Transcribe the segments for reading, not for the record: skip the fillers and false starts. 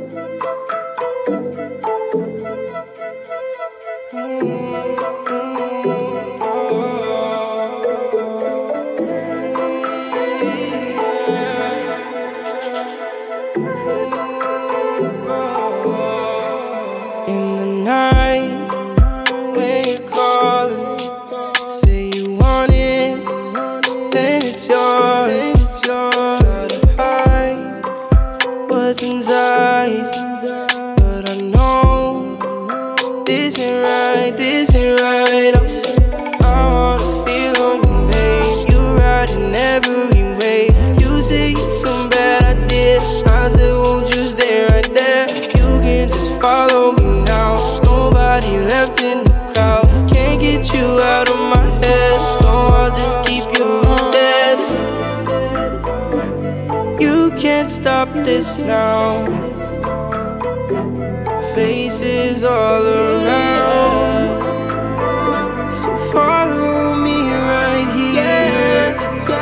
In the night, when you're calling, say you want it, then it's yours. Try to hide what's inside, but I know this ain't right, this ain't right. I wanna feel on your name, you right in every way. You say it's so bad, I did. I said, won't you stay right there? You can just follow me now. Nobody left in the crowd. Can't get you out of my head, so I'll just keep you instead. You can't stop this now. Faces all around, so follow me right here.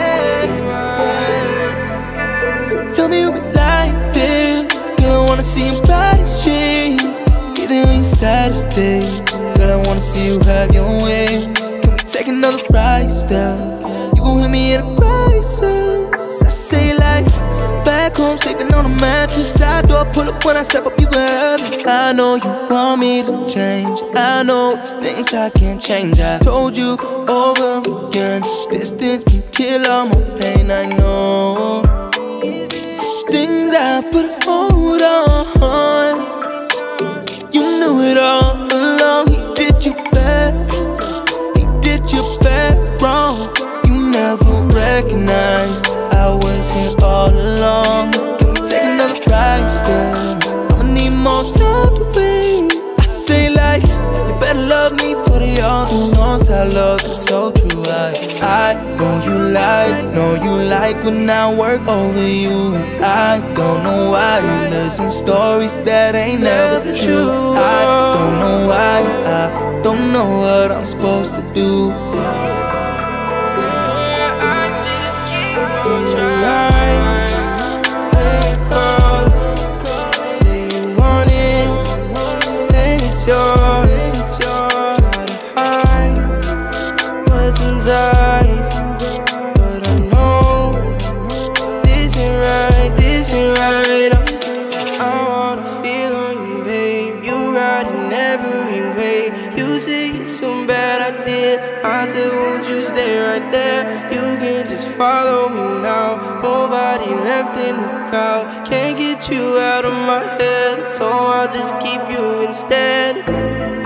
So tell me you be like this. Girl, I wanna see your body shake, even on your saddest days. Girl, I wanna see you have your way. Can we take another ride step? You gon' hit me in a crisis. I say like back home, sleeping on a mattress. Side door, pull up when I step up, you can have it. I know you want me to change. I know it's things I can't change. I told you over again, distance can kill all my pain. I know things I put a hold on. You knew it all along. He did you bad, he did you bad wrong. You never recognized I was here all along. Can we take another ride still? I'ma need more time to wait. I say like, you better love me for the all who knows how love is so true. I know you like when I work over you. I don't know why you listen stories that ain't never true. I don't know why, I don't know what I'm supposed to do. In the night, when you call, say you want it, then it's yours. Try to hide what's inside, but I know this ain't right, this ain't right. I wanna feel on you, babe. You right in every way. You say it's so bad, I did. I said, won't you stay right there? You can just follow me now. Nobody left in the crowd. Can't get you out of my head, so I'll just keep you instead.